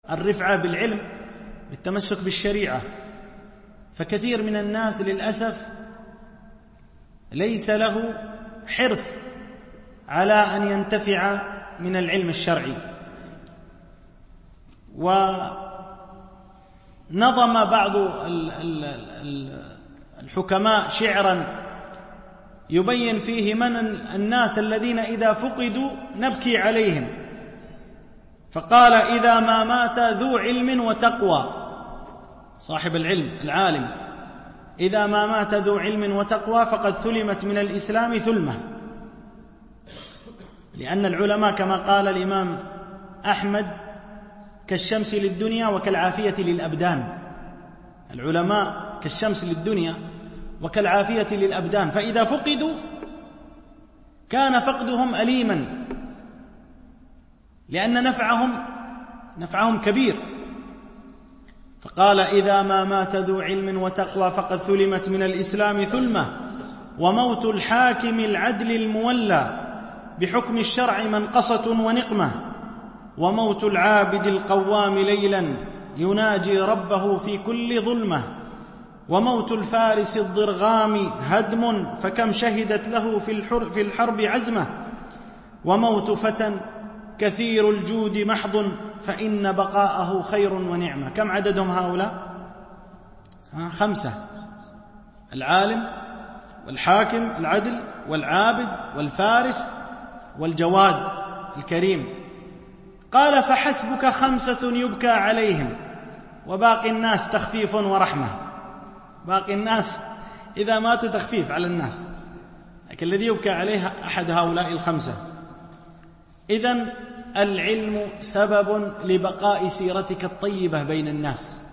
الرفعة بالعلم بالتمسك بالشريعة. فكثير من الناس للأسف ليس له حرص على أن ينتفع من العلم الشرعي. ونظم بعض الحكماء شعرا يبين فيه من الناس الذين إذا فقدوا نبكي عليهم، فقال: إذا ما مات ذو علم وتقوى، صاحب العلم العالم، إذا ما مات ذو علم وتقوى فقد ثلمت من الإسلام ثلمة. لأن العلماء كما قال الإمام أحمد كالشمس للدنيا وكالعافية للأبدان. العلماء كالشمس للدنيا وكالعافية للأبدان، فإذا فقدوا كان فقدهم أليما، لأن نفعهم كبير. فقال: إذا ما مات ذو علم وتقوى فقد ثلمت من الإسلام ثلمة، وموت الحاكم العدل المولى بحكم الشرع منقصة ونقمة، وموت العابد القوام ليلا يناجي ربه في كل ظلمة، وموت الفارس الضرغام هدم فكم شهدت له في الحرب عزمة، وموت فتى كثير الجود محض فإن بقاءه خير ونعمة. كم عددهم هؤلاء؟ 5: العالم والحاكم العدل والعابد والفارس والجواد الكريم. قال: فحسبك 5 يبكى عليهم وباقي الناس تخفيف ورحمة. باقي الناس إذا ماتوا تخفيف على الناس، لكن الذي يبكى عليه أحد هؤلاء 5. إذن العلم سبب لبقاء سيرتك الطيبة بين الناس.